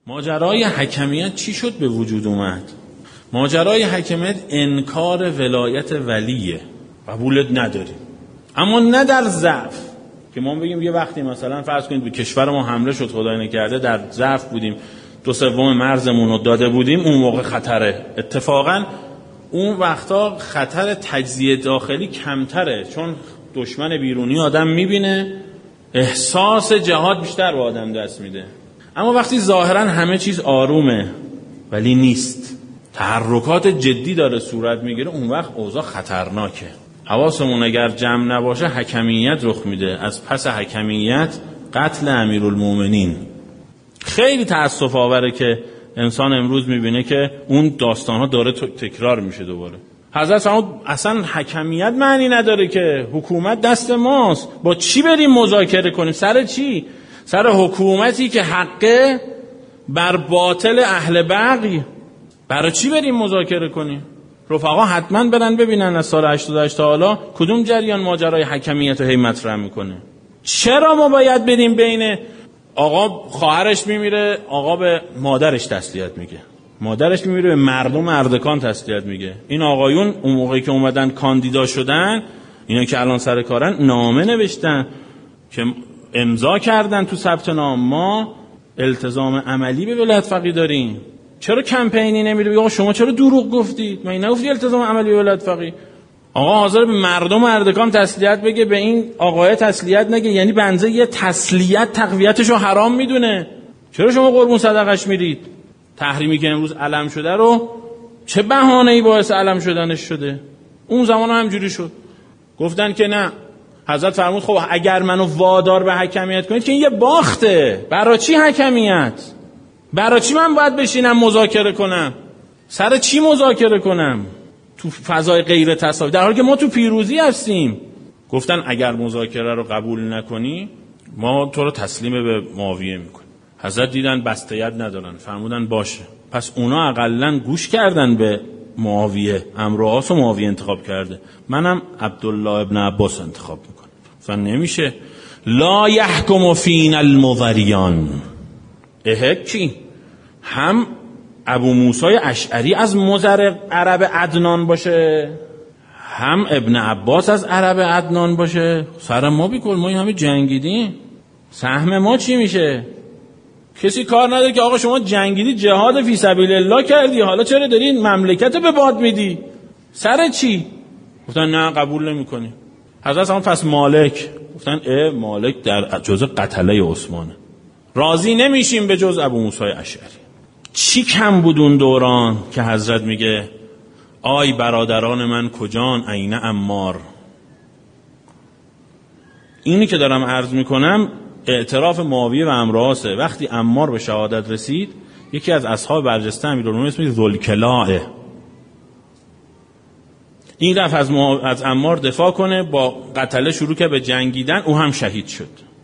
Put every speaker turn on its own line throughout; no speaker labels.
ماجرای حکمیت چی شد به وجود اومد؟ ماجرای حکمیت انکار ولایت ولیه، قبولت نداریم، اما نه در ضعف که ما بگیم یه وقتی مثلا فرض کنید به کشور ما حمله شد، خدای نکرده در ضعف بودیم 2/3 مرزمون رو داده بودیم، اون موقع خطره. اتفاقا اون وقتا خطر تجزیه داخلی کمتره، چون دشمن بیرونی آدم میبینه، احساس جهاد بیشتر به آدم دست میده. اما وقتی ظاهرا همه چیز آرومه ولی نیست، تحرکات جدی داره صورت میگیره، اون وقت اوضاع خطرناکه. حواسمون اگر جمع نباشه حکمیت رخ میده، از پس حکمیت قتل امیرالمومنین. خیلی تأسف آوره که انسان امروز میبینه که اون داستانها داره تکرار میشه دوباره. حضرت فرمود اصلا حکمیت معنی نداره که حکومت دست ماست، با چی بریم مذاکره کنیم؟ سر چی؟ سر حکومتی که حقه بر باطل اهل بغی. برای چی بریم مذاکره کنیم؟ رفقا حتما برن ببینن از سال 88 تا حالا کدوم جریان ماجرای حکمیت رو هی مطرح میکنه. چرا ما باید بریم بین آقا خواهرش میمیره، آقا به مادرش تسلیت میگه، مادرش میمیره به مردم اردکان تسلیت میگه. این آقایون اون موقعی که اومدن کاندیدا شدن، اینا که الان سر کارن، نامه نوشتن که امضا کردن تو ثبت نام ما التزام عملی به ولایت فقیه داریم. چرا کمپینی نمیره آقا شما چرا دروغ گفتید؟ من نگفتی التزام عملی به ولایت فقیه؟ آقا حاضر به مردم اردکان تسلیت بگه، به این آقای تسلیت نگه، یعنی بنزه یه تسلیت تقویتشو حرام میدونه. چرا شما قربون صدقش میرید؟ تحریمی که امروز علم شده رو چه بهانه‌ای باعث علم شدنش شده؟ اون زمان هم همجوری شد، گفتن که نه. حضرت فرمود خب اگر منو وادار به حکمیت کنید که این یه باخته، برای چی حکمیت؟ برای چی من باید بشینم مذاکره کنم؟ سر چی مذاکره کنم تو فضای غیر تساوی، در حالی که ما تو پیروزی هستیم؟ گفتن اگر مذاکره رو قبول نکنی ما تو رو تسلیم به معاویه میکنیم. حضرت دیدن بسته‌ید ندارن، فرمودن باشه. پس اونا اقلن گوش کردن به معاویه، عمرو عاص و معاویه انتخاب کرده، منم عبدالله ابن عباس انتخاب میکنم. اصلا نمیشه. لا یحکم فینا المضریان. کی؟ هم ابو موسی اشعری از مضر عرب عدنان باشه، هم ابن عباس از عرب عدنان باشه. سر ما بیکن، ما این همه جنگیدیم، سهم ما چی میشه؟ کسی کار نداره که آقا شما جنگیدی، جهاد فی سبیل الله کردی، حالا چرا داری این مملکت به باد میدی؟ سر چی؟ گفتن نه قبول نمی‌کنی. حضرت هم پس مالک، گفتن مالک در جزء قتله عثمانه، راضی نمیشیم به جز ابو موسی اشعری. چی کم بود اون دوران که حضرت میگه آی برادران من کجان، عین عمار. اینی که دارم عرض میکنم اعتراف معاویه و عمرو عاص. وقتی عمار به شهادت رسید، یکی از اصحاب برجسته امیرالمومنین اسمش ذوالکلاء، این رفت از عمار دفاع کنه، با قتله شروع که به جنگیدن، او هم شهید شد.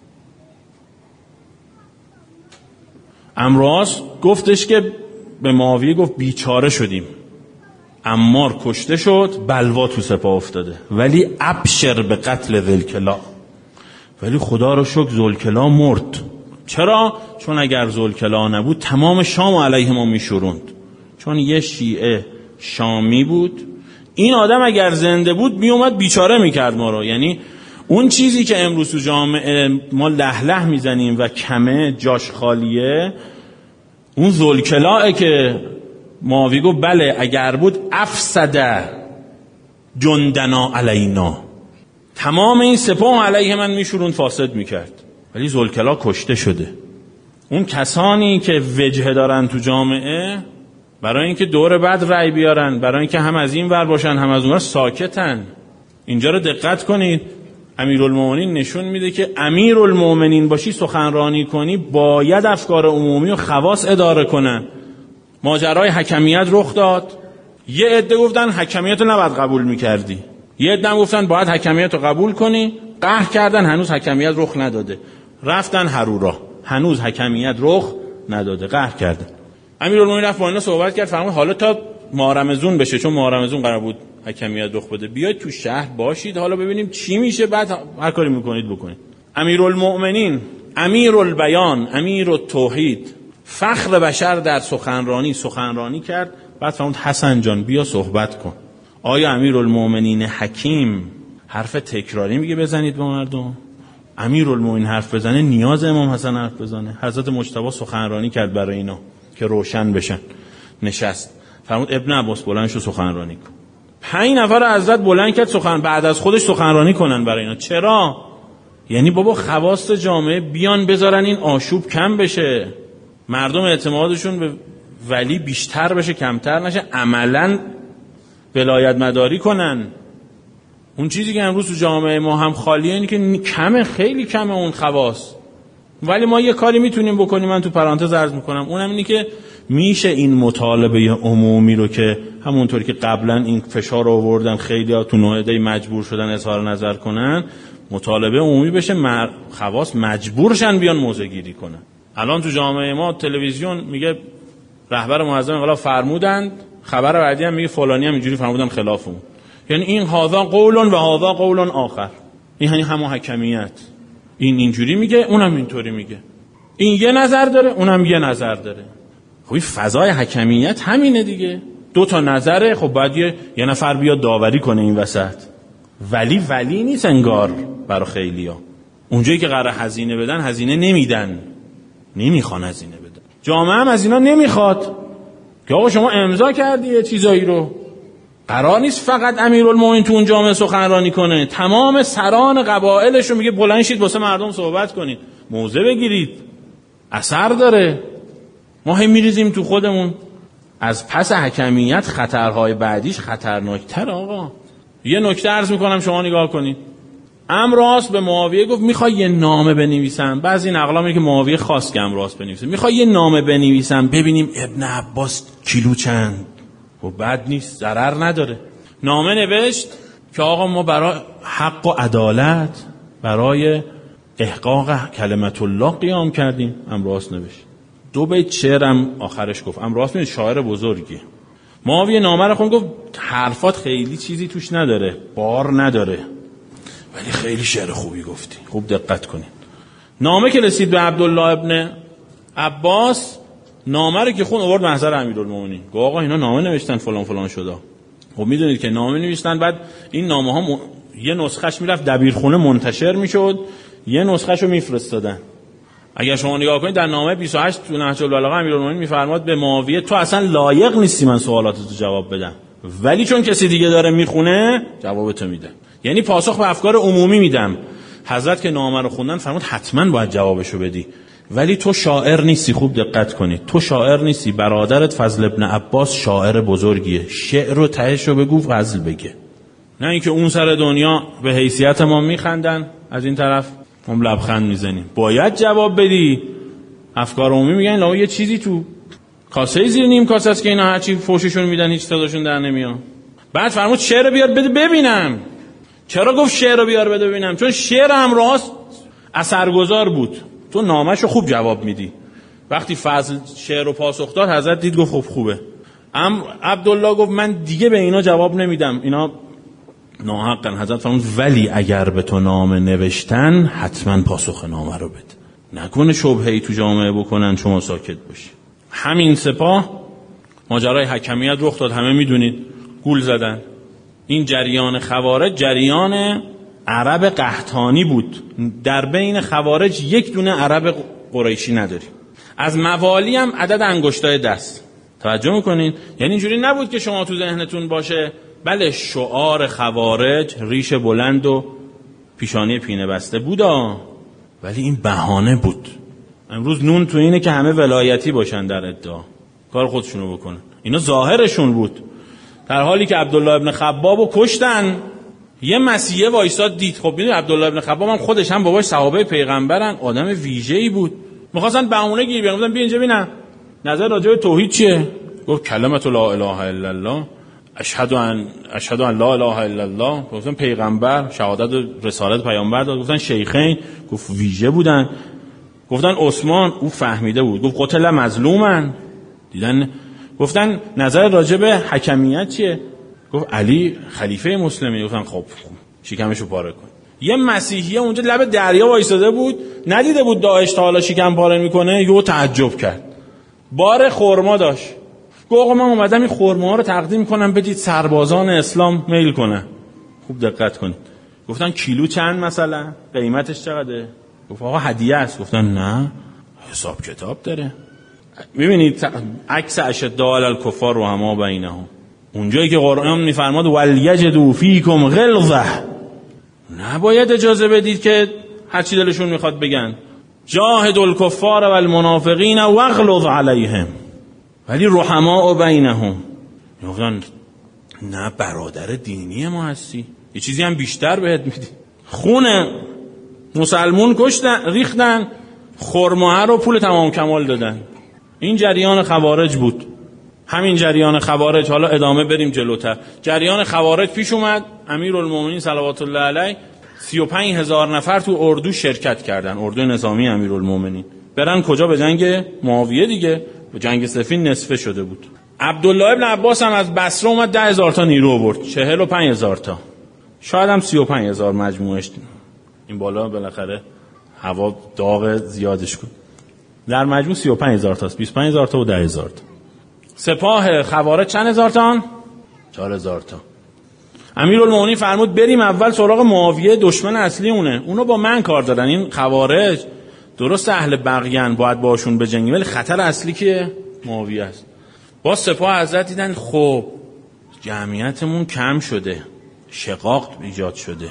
عمرو عاص گفتش که به معاویه گفت بیچاره شدیم، عمار کشته شد، بلوا تو سپاه افتاده، ولی ابشر به قتل ذوالکلاء. ولی خدا رو شکر ذوالکلاء مرد. چرا؟ چون اگر ذوالکلاء نبود تمام شام علیه ما میشوروند، چون یه شیعه شامی بود. این آدم اگر زنده بود میومد بیچاره میکرد ما رو. یعنی اون چیزی که امروز تو جامعه ما لهله میزنیم و کمه جاش خالیه، اون ذوالکلاء که معاویه گفت بله اگر بود افسد جندنا علینا، تمام این سپاه علیه من میشورون، فاسد میکرد. ولی ذوالکلاء کشته شده. اون کسانی که وجه دارن تو جامعه، برای اینکه دور بعد رأی بیارن، برای اینکه هم از این ور باشن هم از اون ور، ساکتن. اینجا رو دقت کنید. امیرالمومنین نشون میده که امیرالمومنین باشی، سخنرانی کنی، باید افکار عمومی و خواص اداره کنن. ماجرای حکمیت رخ داد. یه عده گفتن حکمیت رو نباید قبول میکردی، یه عده گفتن باید حکمیت رو قبول کنی. قهر کردن، هنوز حکمیت رخ نداده، رفتن هرورا، هنوز حکمیت رخ نداده، قهر کردن. امیرالمومنین رفت با اینا صحبت کرد، فرمود حالا تا ماه رمضان بشه، چون ماه رمضان قرار بود حکمیت رخ بده، بیاید تو شهر باشید، حالا ببینیم چی میشه، بعد هر کاری میکنید بکنید. امیرالمومنین، امیرالبیان، امیرالتوحید، فخر بشر در سخنرانی کرد. بعد فرمود حسن جان بیا صحبت کن. آیا امیرالمومنین حکیم حرف تکراری میگه بزنید با مردم؟ امیرالمومنین حرف بزنه نیاز امام حسن حرف بزنه؟ حضرت مجتبی سخنرانی کرد برای اینا که روشن بشن. نشست. فرمود ابن عباس بلند شو سخنرانی کن. 5 نفر حضرت بلند کرد بعد از خودش سخنرانی کنن برای اینا. چرا؟ یعنی بابا خواص جامعه بیان بذارن این آشوب کم بشه، مردم اعتمادشون به ولی بیشتر بشه کمتر نشه، عملاً ولایت مداری کنن. اون چیزی که امروز تو جامعه ما هم خالیه اینه که کمه، خیلی کمه اون خواص. ولی ما یه کاری میتونیم بکنیم، من تو پرانتز عرض میکنم، اونم اینه که میشه این مطالبه عمومی رو که همونطوری که قبلا این فشار رو آوردن خیلی‌ها تو نوعده مجبور شدن اظهار نظر کنن، مطالبه عمومی بشه، خواص مجبور شن بیان موضع گیری کنن. الان تو جامعه ما تلویزیون میگه رهبر معظم انقلاب فرمودند، خبر بعدی هم میگه فلانی هم اینجوری فرمودن خلاف اون. یعنی این هذا قول و هذا قول آخر. این یعنی همون حکمیت. این اینجوری میگه، اونم اینطوری میگه. این یه نظر داره، اونم یه نظر داره. خب این فضای حکمیت همینه دیگه. 2 تا نظره، خب باید یه نفر بیاد داوری کنه این وسط. ولی نیست انگار برای خیلیا. اونجایی که قراره هزینه بدن، هزینه نمیدن. نمیخوان هزینه بدن. جامعه هم از اینا نمیخواد. که آقا شما امضا کردی یه چیزایی رو. قرار نیست فقط امیرالمومنین تو اون جامعه سخنرانی کنه، تمام سران قبایلش رو میگه بلند شید واسه مردم صحبت کنید، موضع بگیرید، اثر داره. ما هم میریزیم تو خودمون. از پس حکمیت خطرهای بعدیش خطرناکتر. آقا یه نکته عرض میکنم شما نگاه کنید. امراس به معاویه گفت میخوای یه نامه بنویسم. بعضی نقلا میگه که معاویه خواست که امراس بنویسه، میخوای یه نامه بنویسم ببینیم ابن عباس کیلو چند. و بد نیست، ضرر نداره. نامه نوشت که آقا ما برای حق و عدالت، برای احقاق کلمت الله قیام کردیم. امراس نوشت 2 بیت شعرم آخرش گفت. امراس میگه شاعر بزرگی. معاویه نامه رو خوند، گفت حرفات خیلی چیزی توش نداره، بار نداره، ولی خیلی شعر خوبی گفتی، خوب دقت کنید. نامه که رسید به عبدالله ابن عباس، نامه رو که خون آورد محضر امیرالمومنین. گفت آقا اینا نامه نوشتن فلان فلان شده. خب میدونید که نامه نوشتن، بعد این نامه ها یه نسخهش میرفت دبیرخونه منتشر میشد، یه نسخهشو میفرستادن. اگر شما نگاه کنید در نامه 28 تو نهج البلاغه امیرالمومنین میفرماد به معاویه تو اصلا لایق نیستی من سوالاتتو جواب بدم، ولی چون کسی دیگه داره میخونه جوابتو میده. یعنی پاسخ به افکار عمومی میدم. حضرت که نامه رو خوندن فرمود حتما باید جوابشو بدی، ولی تو شاعر نیستی. خوب دقت کنید، تو شاعر نیستی. برادرت فضل ابن عباس شاعر بزرگیه، شعر رو تهش رو بگو فضل بگه، نه اینکه اون سر دنیا به حیثیت ما میخندن، از این طرف هم لبخند میزنیم. باید جواب بدی. افکار عمومی میگن لا یه چیزی تو کاسه زیر نیم کاسه است که اینا هرچی فوششون میدن هیچ صداشون در نمیاد. بعد فرمود شعر بیار بده ببینم. چرا گفت شعر رو بیار بده ببینم؟ چون شعر هم راست اثرگذار بود. تو نامشو خوب جواب میدی. وقتی فضل شعر رو پاسخ داد، حضرت دید گفت خب خوبه. عبدالله گفت من دیگه به اینا جواب نمیدم، اینا ناحقن. حضرت فرمود ولی اگر به تو نامه نوشتن حتما پاسخ نامه رو بده، نکنه شبهه‌ای تو جامعه بکنن شما ساکت باشی. همین سپاه ماجرای حکمیت رخ داد، همه میدونید، گول زدن. این جریان خوارج جریان عرب قحطانی بود. در بین خوارج یک دونه عرب قریشی نداری. از موالی هم عدد انگشتای دست. توجه میکنین؟ یعنی اینجوری نبود که شما تو ذهنتون باشه بله شعار خوارج ریش بلند و پیشانی پینه بسته بودا، ولی این بهانه بود. امروز نون تو اینه که همه ولایتی باشن در ادعا، کار خودشونو بکنن. اینا ظاهرشون بود. در حالی که عبدالله ابن خبابو کشتن، یه مسیحه وایساد دید. خب میدونی عبدالله ابن خباب هم خودش هم باباش صحابه پیغمبرن، آدم ویژه‌ای بود. می‌خواستن بهونه گیر بیارن، گفتن بیا اینجا ببینم نظر راجع به توحید چیه. گفت کلمت لا اله الا الله، اشهد ان لا اله الا الله. گفتن پیغمبر شهادت رسالت پیامبر داد. گفتن شیخین، گفت ویژه بودن. گفتن عثمان، او فهمیده بود. گفت قتل مظلومن. دیدن گفتن نظر راجع به حکمیت چیه؟ گفت علی خلیفه مسلمه. گفتن خب شکمشو پاره کن. یه مسیحیه اونجا لب دریا وایساده بود، ندیده بود داعش تا حالا شکم پاره میکنه، یهو تعجب کرد. بار خرما داشت. گفت آقا من اومدم این خرما رو تقدیم کنم بدید سربازان اسلام میل کنن. خوب دقت کنید. گفتن کیلو چند مثلا؟ قیمتش چقدره؟ گفت آقا هدیه است. گفتن نه، حساب کتاب داره. ببینید عکس اشداء علی الکفار و هما بینهم، اونجایی که قرآن میفرماد ولیجدوا فیکم غلظه، نباید اجازه بدید که هر چی دلشون میخواد بگن. جاهدوا الکفار والمنافقین واغلظ علیهم ولی رحماء بینهم. گفتن نه برادر دینی ما هستی، یه چیزی هم بیشتر بهت میدی. خون مسلمون کشتن، ریختن، خرماه رو پول تمام کمال دادن. این جریان خوارج بود. همین جریان خوارج، حالا ادامه بریم جلوتر. جریان خوارج پیش اومد، امیرالمومنین صلوات الله علیه 35,000 نفر تو اردو شرکت کردن، اردو نظامی امیرالمومنین. برن کجا؟ به جنگ معاویه دیگه. به جنگ صفین نصفه شده بود. عبدالله ابن عباس هم از بصره اومد 10,000 تا نیرو آورد، 45,000 تا، شاید هم 35,000 مجموعش. این بالا بالاخره هوا داغ زیادش کن. در مجموع 35,000 تاست، 25,000 تا و 10,000 تا. سپاه خوارج چند هزار تا؟ 4,000 تا. امیرالمومنین فرمود بریم اول سراغ معاویه، دشمن اصلی اونو با من کار دارن. این خوارج درست اهل بغیان، باید باشون بجنگیم، ولی خطر اصلی که معاویه است. با سپاه حضرت دیدن خب جمعیتمون کم شده، شقاق ایجاد شده،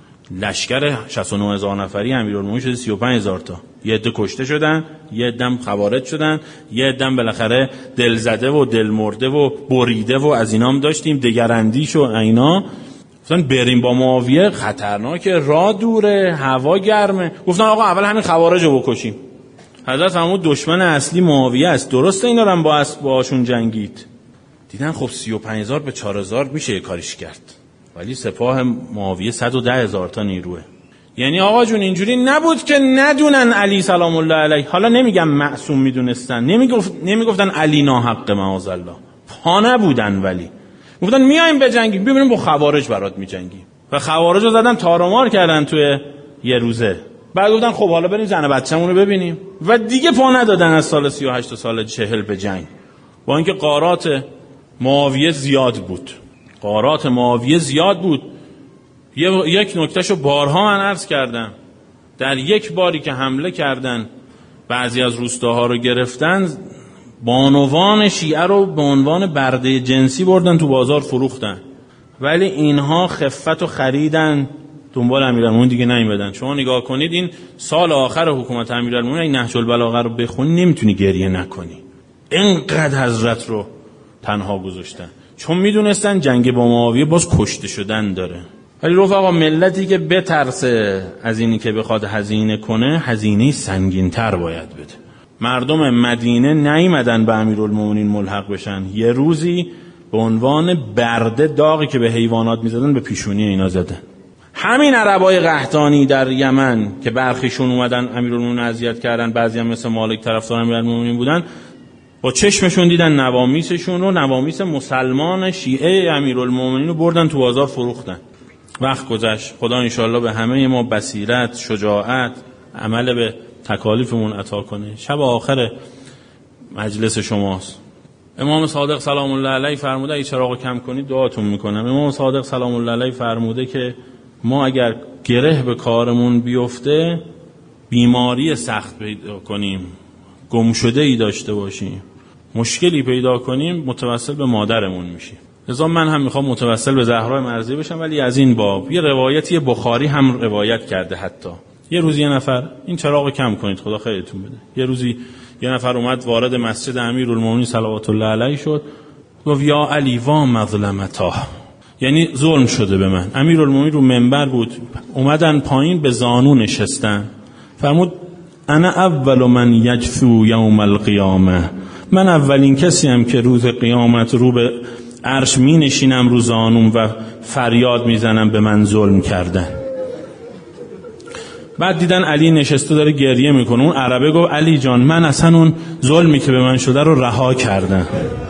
لشکر 69,000 نفری امیرالمومنین شده 35,000 تا. یه عده کشته شدن، یه عده خوارج شدن، یه عده بالاخره دل زده و دل مرده و بریده و از اینام داشتیم، دگراندیش و اینا. گفتن بریم با معاویه، خطرناکه، راه دوره، هوا گرمه. گفتن آقا اول همین خوارج رو بکشیم. حضرت فرمود دشمن اصلی معاویه است، درسته اینا رو هم باشون جنگید. دیدن خب 35,000 به 4,000 میشه کاریش کرد، ولی سپاه معاویه 110,000 تا نیروه. یعنی آقا جون اینجوری نبود که ندونن علی سلام الله علیه. حالا نمیگم معصوم میدونستن، نمیگفتن علی ناحق معاذالله، پا نبودن، ولی گفتن میایم بجنگیم، ببینیم با خوارج برات میجنگیم. و خوارج رو زدن تارمار کردن توی یه روزه. بعد گفتن خب حالا بریم زن بچه‌مون رو ببینیم. و دیگه پا ندادن از سال 38 تا سال 40 به جنگ. با اینکه غارات معاویه زیاد بود. یک نکتهشو بارها من عرض کردم. در یک باری که حمله کردن، بعضی از روستاها رو گرفتن، بانوان شیعه رو به عنوان برده جنسی بردن تو بازار فروختن. ولی اینها خفت و خریدن، دنبال امیرالمومنین دیگه نیومدن. شما نگاه کنید این سال آخر حکومت امیرالمومنین، این نهج البلاغه رو بخونی نمیتونی گریه نکنی. اینقدر حضرت رو تنها گذاشتن، چون میدونستن جنگ با معاویه باز کشته شدن داره. ولی رفقا ملتی که بترسه از اینی که بخواد هزینه کنه، هزینه سنگین‌تر باید بده. مردم مدینه نیومدن به امیرالمومنین ملحق بشن، یه روزی به عنوان برده داغی که به حیوانات میزدن به پیشونی اینا زدن. همین عربای قحطانی در یمن که برخیشون اومدن امیرالمومنین اذیت کردن، بعضی هم مثل مالک طرفدار امیرالمومنین بودن، با چشمشون دیدن نوامیسشون رو، نوامیس مسلمان شیعه امیرالمومنین رو بردن تو بازار فروختن. وقت گذشت، خدا انشالله به همه ما بصیرت، شجاعت، عمل به تکالیفمون عطا کنه. شب آخر مجلس شماست. امام صادق سلام الله علیه فرموده اگه چراغو کم کنید دعاتون میکنم. امام صادق سلام الله علیه فرموده که ما اگر گره به کارمون بیفته، بیماری سخت پیدا کنیم، گمشده ای داشته باشیم، مشکلی پیدا کنیم، متوسل به مادرمون میشیم. لذا من هم میخوام متوسل به زهرا مرضیه بشم. ولی از این باب یه روایتی بخاری هم روایت کرده، حتی یه روزی یه نفر، این چراغو کم کنید خدا خیرتون بده، یه روزی یه نفر اومد وارد مسجد امیرالمومنین صلوات الله علیه شد، گفت یا علی و مظلمتا، یعنی ظلم شده به من. امیرالمومنین رو منبر بود، اومدن پایین به زانو نشستن، فرمود انا اول من یجثو یوم القیامه، من اولین کسی هم که روز قیامت رو به عرش می نشینم رو زانوم و فریاد میزنم به من ظلم کردن. بعد دیدن علی نشسته داره گریه میکنه، اون عربه گفت علی جان من اصلا اون ظلمی که به من شده رو رها کردم.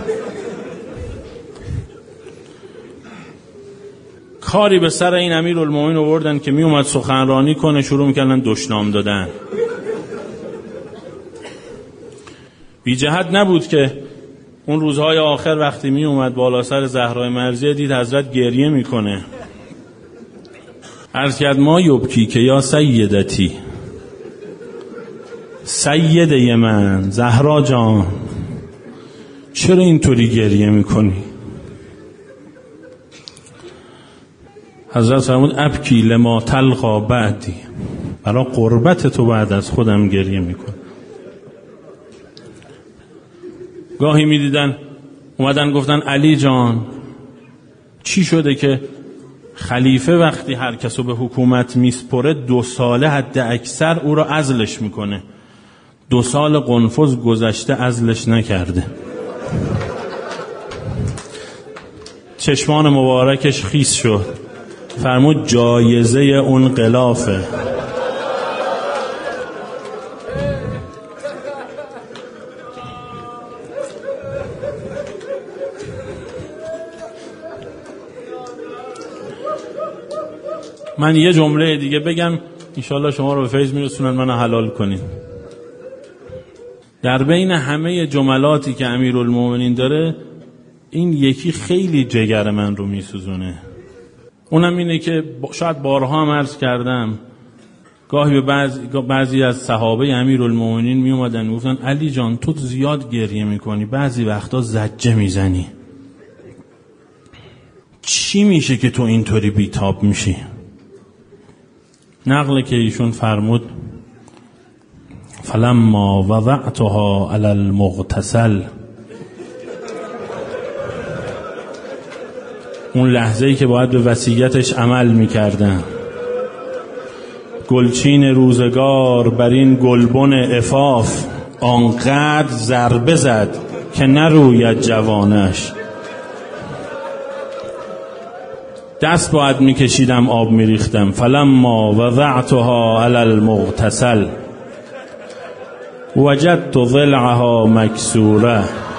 کاری به سر این امیرالمومنین آوردن که می اومد سخنرانی کنه، شروع میکردن دشنام دادن. بی جهت نبود که اون روزهای آخر وقتی می اومد بالا سر زهرای مرضیه دید حضرت گریه میکنه. عرض کرد ما یبکی که یا سیدتی، سیده من، زهرا جان چرا اینطوری گریه میکنی؟ حضرت فرمود ابکی لما تلقا بعدی، برای قربت تو بعد از خودم گریه میکن. گاهی میدیدن اومدن گفتن علی جان چی شده که خلیفه وقتی هر کسو به حکومت میسپره 2 ساله حد اکثر او را عزلش میکنه، 2 سال قنفذ گذشته عزلش نکرده. چشمان مبارکش خیس شد، فرمود جایزه اون غلافه. من یه جمله دیگه بگم انشالله شما رو به فیض میرسونن منو حلال کنین. در بین همه جملاتی که امیرالمومنین داره این یکی خیلی جگر من رو میسوزونه. اونم اینه که شاید بارها هم عرض کردم، گاهی به بعضی از صحابه امیرالمومنین می اومدن میگفتن علی جان تو زیاد گریه میکنی، بعضی وقتا زجه میزنی، چی میشه که تو اینطوری بیتاب میشی؟ نقله که ایشون فرمود فلما وضعتها علی المغتسل، اون لحظه‌ای که باید به وصیتش عمل میکردن، گلچین روزگار بر این گلبن عفاف آنقدر ضربه زد که نروید جوانش، دست باید میکشیدم آب میریختم. فلما وضعتها علی المغتسل وجدت ضلعها مکسوره،